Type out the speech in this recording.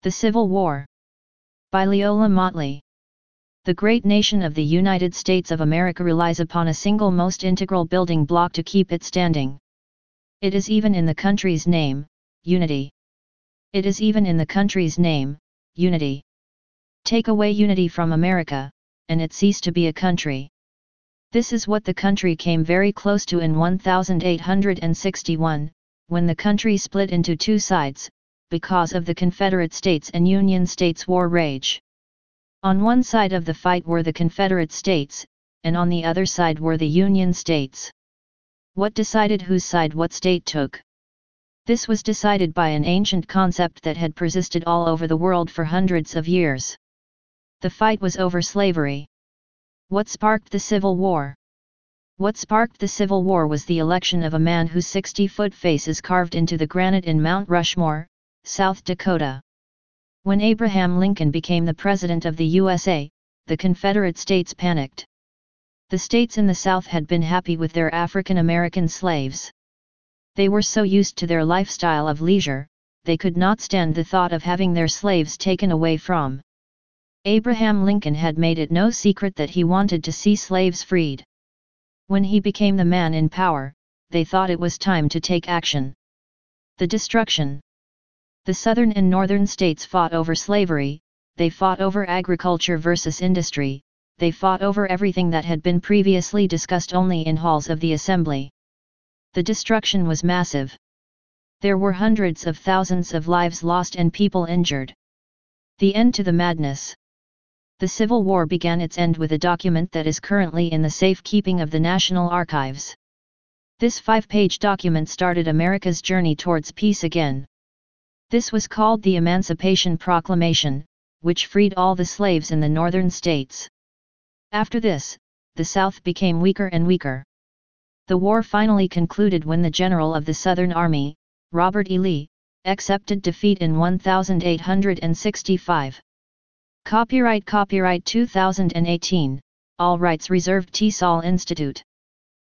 The Civil War. By Leola Motley. The great nation of the United States of America relies upon a single most integral building block to keep it standing. It is even in the country's name, unity. It is even in the country's name, unity. Take away unity from America, and it ceased to be a country. This is what the country came very close to in 1861, when the country split into two sides, because of the Confederate States and Union States war rage. On one side of the fight were the Confederate States, and on the other side were the Union States. What decided whose side what state took? This was decided by an ancient concept that had persisted all over the world for hundreds of years. The fight was over slavery. What sparked the Civil War? What sparked the Civil War was the election of a man whose 60-foot face is carved into the granite in Mount Rushmore, South Dakota. When Abraham Lincoln became the President of the USA, the Confederate States panicked. The states in the South had been happy with their African American slaves. They were so used to their lifestyle of leisure, they could not stand the thought of having their slaves taken away from. Abraham Lincoln had made it no secret that he wanted to see slaves freed. When he became the man in power, they thought it was time to take action. The destruction. The southern and northern states fought over slavery, they fought over agriculture versus industry, they fought over everything that had been previously discussed only in halls of the assembly. The destruction was massive. There were hundreds of thousands of lives lost and people injured. The end to the madness. The Civil War began its end with a document that is currently in the safekeeping of the National Archives. This 5-page document started America's journey towards peace again. This was called the Emancipation Proclamation, which freed all the slaves in the northern states. After this, the South became weaker and weaker. The war finally concluded when the general of the Southern Army, Robert E. Lee, accepted defeat in 1865. Copyright 2018, all rights reserved TESOL Institute.